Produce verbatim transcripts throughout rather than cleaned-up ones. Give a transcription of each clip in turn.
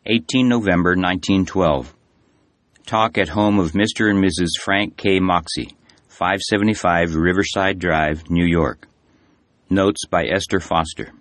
eighteenth of November, nineteen twelve. Talk at home of Mister and Missus Frank K. Moxie, five seventy-five Riverside Drive, New York. Notes by Esther Foster.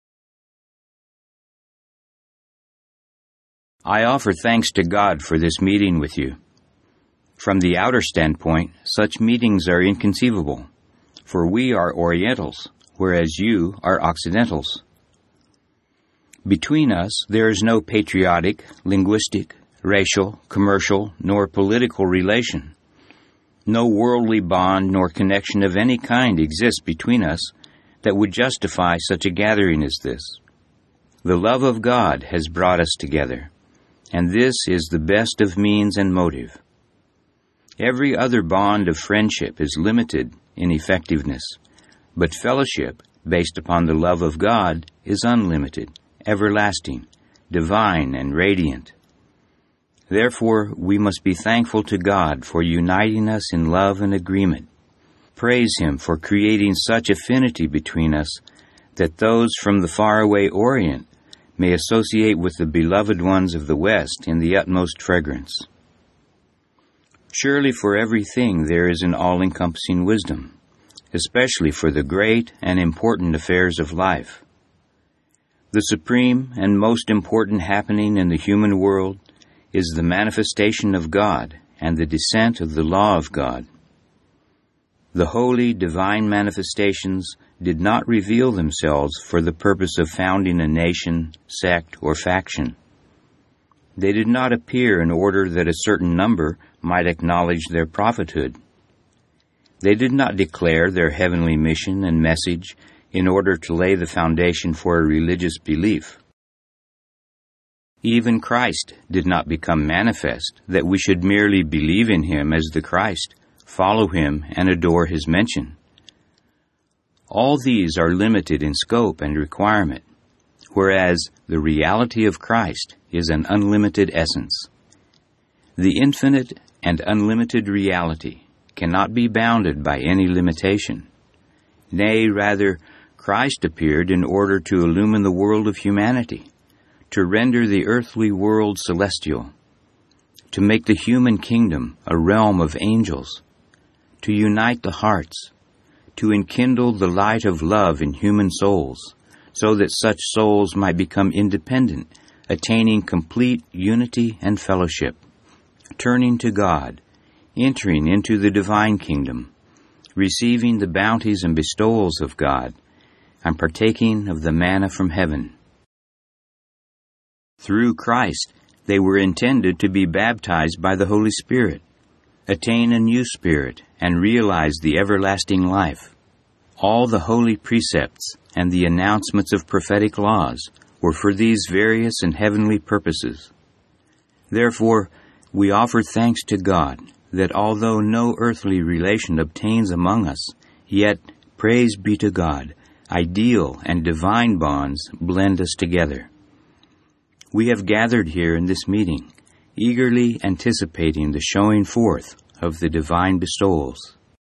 I offer thanks to God for this meeting with you. From the outer standpoint, such meetings are inconceivable, for we are Orientals, whereas you are Occidentals. Between us, there is no patriotic, linguistic, racial, commercial, nor political relation. No worldly bond nor connection of any kind exists between us that would justify such a gathering as this. The love of God has brought us together, and this is the best of means and motive. Every other bond of friendship is limited in effectiveness, but fellowship, based upon the love of God, is unlimited, everlasting, divine, and radiant. Therefore, we must be thankful to God for uniting us in love and agreement. Praise Him for creating such affinity between us that those from the faraway Orient may associate with the beloved ones of the West in the utmost fragrance. Surely for everything there is an all-encompassing wisdom, especially for the great and important affairs of life. The supreme and most important happening in the human world is the manifestation of God and the descent of the law of God. The holy, divine manifestations did not reveal themselves for the purpose of founding a nation, sect, or faction. They did not appear in order that a certain number might acknowledge their prophethood. They did not declare their heavenly mission and message in order to lay the foundation for a religious belief. Even Christ did not become manifest that we should merely believe in Him as the Christ, follow Him, and adore His mention. All these are limited in scope and requirement, whereas the reality of Christ is an unlimited essence. The infinite and unlimited reality cannot be bounded by any limitation. Nay, rather, Christ appeared in order to illumine the world of humanity, to render the earthly world celestial, to make the human kingdom a realm of angels, to unite the hearts, to enkindle the light of love in human souls, so that such souls might become independent, attaining complete unity and fellowship, turning to God, entering into the divine kingdom, receiving the bounties and bestowals of God, and partaking of the manna from heaven. Through Christ, they were intended to be baptized by the Holy Spirit, attain a new spirit, and realize the everlasting life. All the holy precepts and the announcements of prophetic laws were for these various and heavenly purposes. Therefore, we offer thanks to God that although no earthly relation obtains among us, yet, praise be to God, ideal and divine bonds blend us together. We have gathered here in this meeting, eagerly anticipating the showing forth of the divine bestowals.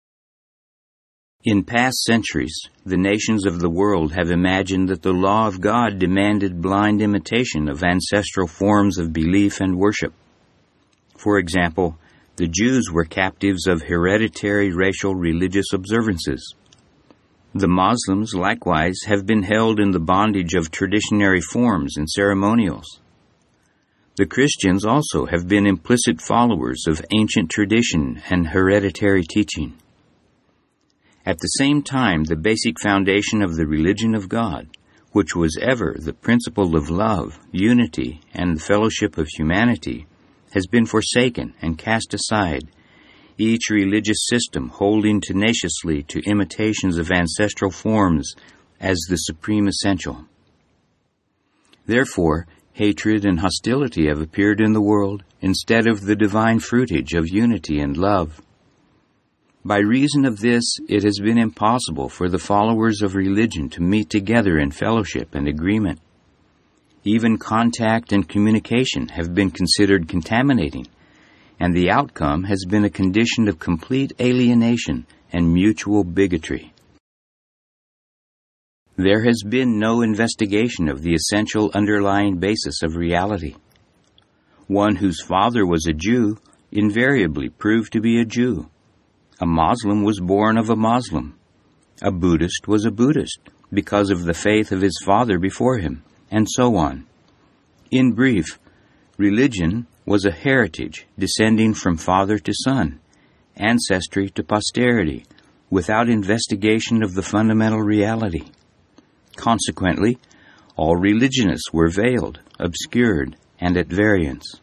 In past centuries, the nations of the world have imagined that the law of God demanded blind imitation of ancestral forms of belief and worship. For example, the Jews were captives of hereditary racial religious observances. The Muslims, likewise, have been held in the bondage of traditionary forms and ceremonials. The Christians also have been implicit followers of ancient tradition and hereditary teaching. At the same time, the basic foundation of the religion of God, which was ever the principle of love, unity, and the fellowship of humanity, has been forsaken and cast aside, each religious system holding tenaciously to imitations of ancestral forms as the supreme essential. Therefore, hatred and hostility have appeared in the world instead of the divine fruitage of unity and love. By reason of this, it has been impossible for the followers of religion to meet together in fellowship and agreement. Even contact and communication have been considered contaminating, and the outcome has been a condition of complete alienation and mutual bigotry. There has been no investigation of the essential underlying basis of reality, One whose father was a Jew invariably proved to be a Jew. A Muslim was born of a Muslim. A Buddhist was a Buddhist because of the faith of his father before him, and so on. In brief, religion was a heritage descending from father to son, ancestry to posterity, without investigation of the fundamental reality. Consequently, all religionists were veiled, obscured, and at variance.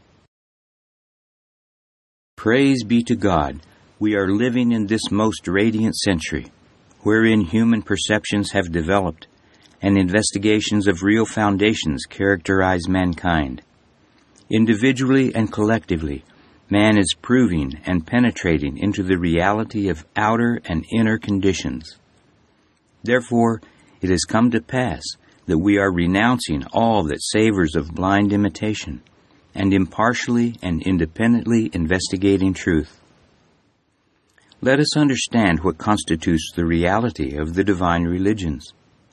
Praise be to God, we are living in this most radiant century, wherein human perceptions have developed, and investigations of real foundations characterize mankind. Individually and collectively, man is proving and penetrating into the reality of outer and inner conditions. Therefore, it has come to pass that we are renouncing all that savors of blind imitation, and impartially and independently investigating truth. Let us understand what constitutes the reality of the divine religions.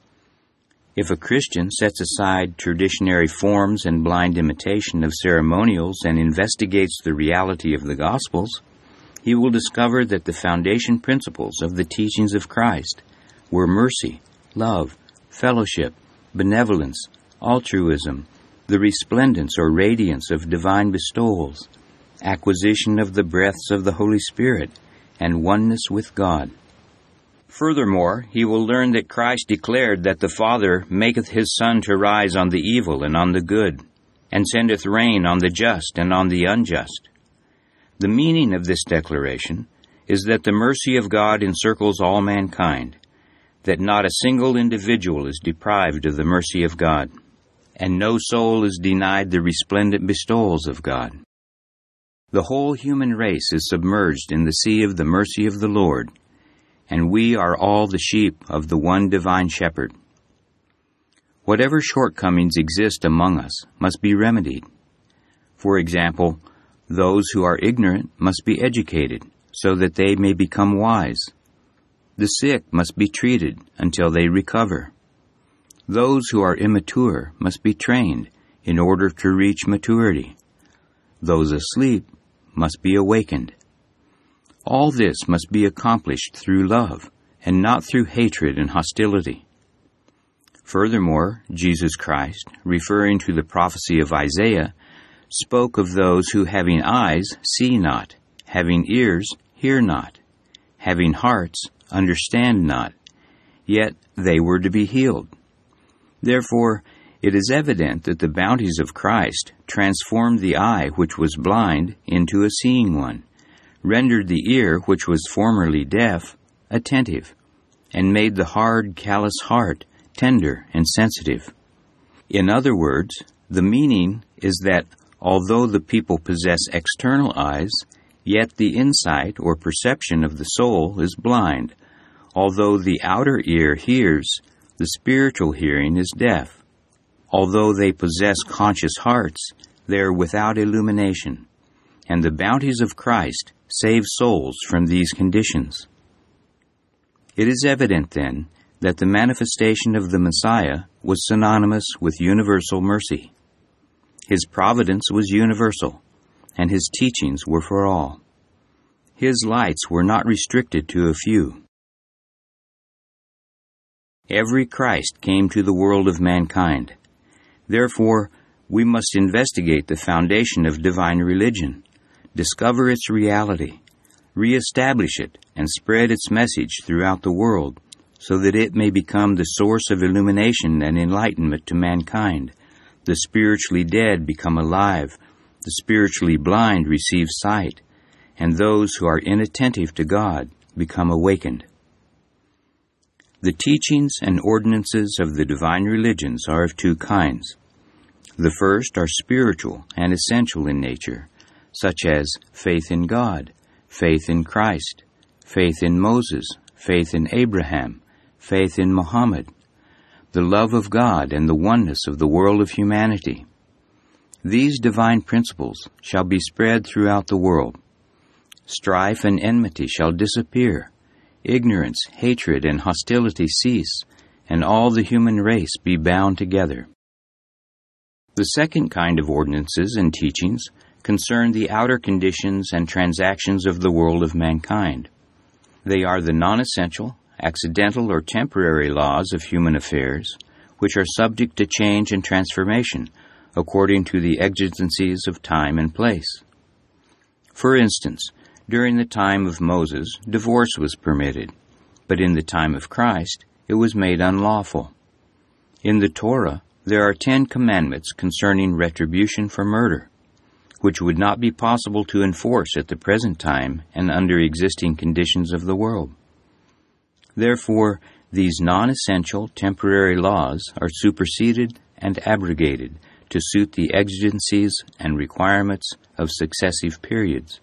If a Christian sets aside traditionary forms and blind imitation of ceremonials and investigates the reality of the Gospels, he will discover that the foundation principles of the teachings of Christ were mercy, love, fellowship, benevolence, altruism, the resplendence or radiance of divine bestowals, acquisition of the breaths of the Holy Spirit, and oneness with God. Furthermore, he will learn that Christ declared that the Father maketh his sun to rise on the evil and on the good, and sendeth rain on the just and on the unjust. The meaning of this declaration is that the mercy of God encircles all mankind, that not a single individual is deprived of the mercy of God, and no soul is denied the resplendent bestowals of God. The whole human race is submerged in the sea of the mercy of the Lord, and we are all the sheep of the one divine shepherd. Whatever shortcomings exist among us must be remedied. For example, those who are ignorant must be educated so that they may become wise. The sick must be treated until they recover. Those who are immature must be trained in order to reach maturity. Those asleep must be awakened. All this must be accomplished through love, and not through hatred and hostility. Furthermore, Jesus Christ, referring to the prophecy of Isaiah, spoke of those who, having eyes, see not, having ears, hear not, having hearts, understand not, yet they were to be healed. Therefore, it is evident that the bounties of Christ transformed the eye which was blind into a seeing one, rendered the ear which was formerly deaf attentive, and made the hard, callous heart tender and sensitive. In other words, the meaning is that although the people possess external eyes, yet the insight or perception of the soul is blind. Although the outer ear hears, the spiritual hearing is deaf. Although they possess conscious hearts, they are without illumination, and the bounties of Christ save souls from these conditions. It is evident, then, that the manifestation of the Messiah was synonymous with universal mercy. His providence was universal, and his teachings were for all. His lights were not restricted to a few. Every Christ came to the world of mankind. Therefore, we must investigate the foundation of divine religion, discover its reality, re-establish it, and spread its message throughout the world, so that it may become the source of illumination and enlightenment to mankind. The spiritually dead become alive, the spiritually blind receive sight, and those who are inattentive to God become awakened. The teachings and ordinances of the divine religions are of two kinds. The first are spiritual and essential in nature, such as faith in God, faith in Christ, faith in Moses, faith in Abraham, faith in Muhammad, the love of God and the oneness of the world of humanity. These divine principles shall be spread throughout the world. Strife and enmity shall disappear, ignorance, hatred, and hostility cease, and all the human race be bound together. The second kind of ordinances and teachings concern the outer conditions and transactions of the world of mankind. They are the non-essential, accidental, or temporary laws of human affairs, which are subject to change and transformation according to the exigencies of time and place. For instance, during the time of Moses, divorce was permitted, but in the time of Christ, it was made unlawful. In the Torah, there are ten commandments concerning retribution for murder, which would not be possible to enforce at the present time and under existing conditions of the world. Therefore, these non-essential temporary laws are superseded and abrogated to suit the exigencies and requirements of successive periods.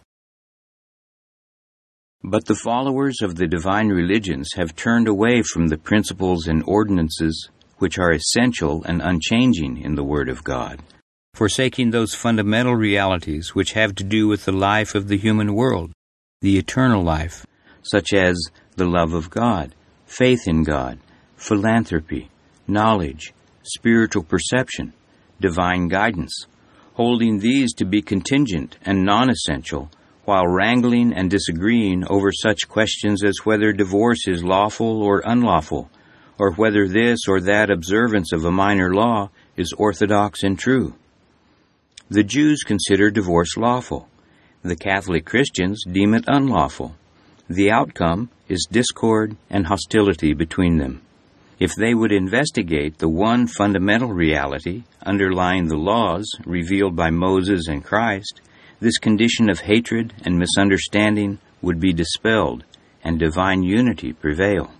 But the followers of the divine religions have turned away from the principles and ordinances which are essential and unchanging in the Word of God, forsaking those fundamental realities which have to do with the life of the human world, the eternal life, such as the love of God, faith in God, philanthropy, knowledge, spiritual perception, divine guidance, holding these to be contingent and non-essential, while wrangling and disagreeing over such questions as whether divorce is lawful or unlawful, or whether this or that observance of a minor law is orthodox and true. The Jews consider divorce lawful. The Catholic Christians deem it unlawful. The outcome is discord and hostility between them. If they would investigate the one fundamental reality underlying the laws revealed by Moses and Christ, this condition of hatred and misunderstanding would be dispelled and divine unity prevail.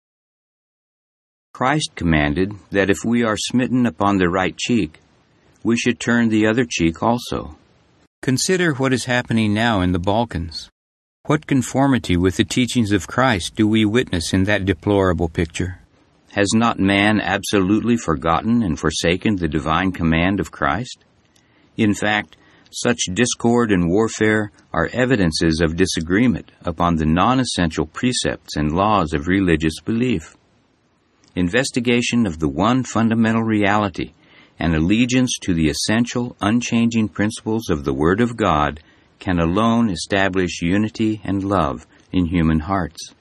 Christ commanded that if we are smitten upon the right cheek, we should turn the other cheek also. Consider what is happening now in the Balkans. What conformity with the teachings of Christ do we witness in that deplorable picture? Has not man absolutely forgotten and forsaken the divine command of Christ? In fact, such discord and warfare are evidences of disagreement upon the non-essential precepts and laws of religious belief. Investigation of the one fundamental reality and allegiance to the essential, unchanging principles of the Word of God can alone establish unity and love in human hearts.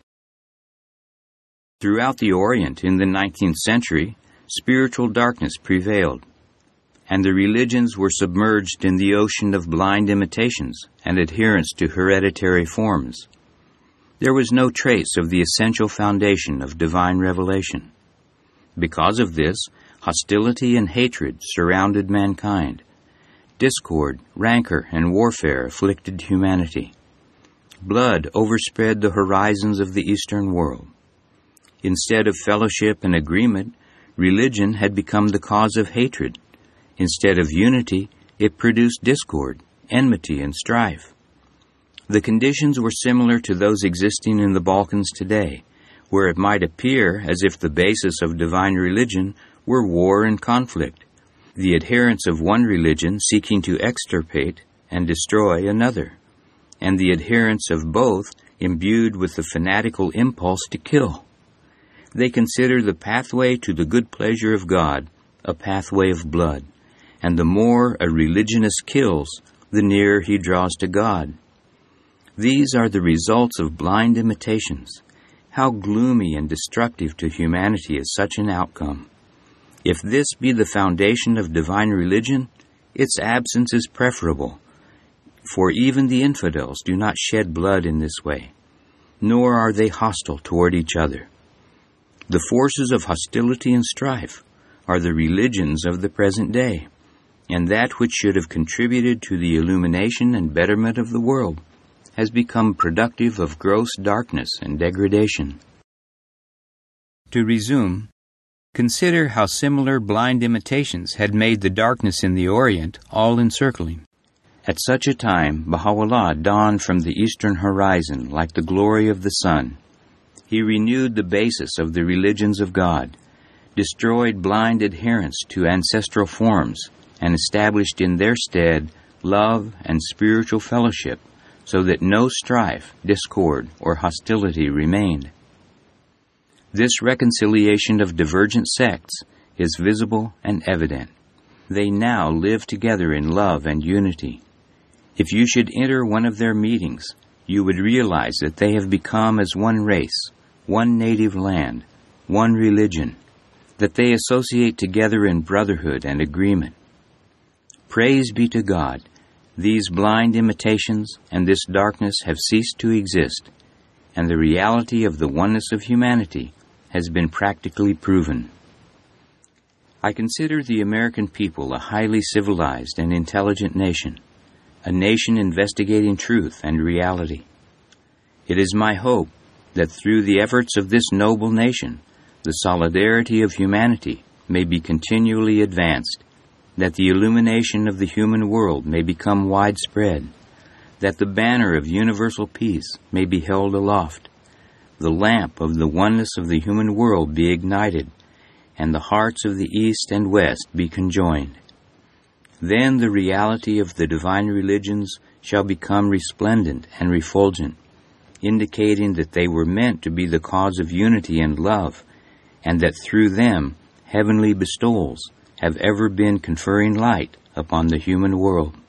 Throughout the Orient in the nineteenth century, spiritual darkness prevailed, and the religions were submerged in the ocean of blind imitations and adherence to hereditary forms. There was no trace of the essential foundation of divine revelation. Because of this, hostility and hatred surrounded mankind. Discord, rancor, and warfare afflicted humanity. Blood overspread the horizons of the Eastern world. Instead of fellowship and agreement, religion had become the cause of hatred. Instead of unity, it produced discord, enmity, and strife. The conditions were similar to those existing in the Balkans today, where it might appear as if the basis of divine religion were war and conflict, the adherents of one religion seeking to extirpate and destroy another, and the adherents of both imbued with the fanatical impulse to kill. They consider the pathway to the good pleasure of God a pathway of blood, and the more a religionist kills, the nearer he draws to God. These are the results of blind imitations. How gloomy and destructive to humanity is such an outcome. If this be the foundation of divine religion, its absence is preferable, for even the infidels do not shed blood in this way, nor are they hostile toward each other. The forces of hostility and strife are the religions of the present day, and that which should have contributed to the illumination and betterment of the world has become productive of gross darkness and degradation. To resume, consider how similar blind imitations had made the darkness in the Orient all-encircling. At such a time, Baha'u'llah dawned from the eastern horizon like the glory of the sun. He renewed the basis of the religions of God, destroyed blind adherence to ancestral forms, and established in their stead love and spiritual fellowship, so that no strife, discord, or hostility remained. This reconciliation of divergent sects is visible and evident. They now live together in love and unity. If you should enter one of their meetings, you would realize that they have become as one race, one native land, one religion, that they associate together in brotherhood and agreement. Praise be to God, these blind imitations and this darkness have ceased to exist, and the reality of the oneness of humanity has been practically proven. I consider the American people a highly civilized and intelligent nation, a nation investigating truth and reality. It is my hope that through the efforts of this noble nation, the solidarity of humanity may be continually advanced, that the illumination of the human world may become widespread, that the banner of universal peace may be held aloft, the lamp of the oneness of the human world be ignited, and the hearts of the East and West be conjoined. Then the reality of the divine religions shall become resplendent and refulgent, indicating that they were meant to be the cause of unity and love, and that through them heavenly bestowals have ever been conferring light upon the human world.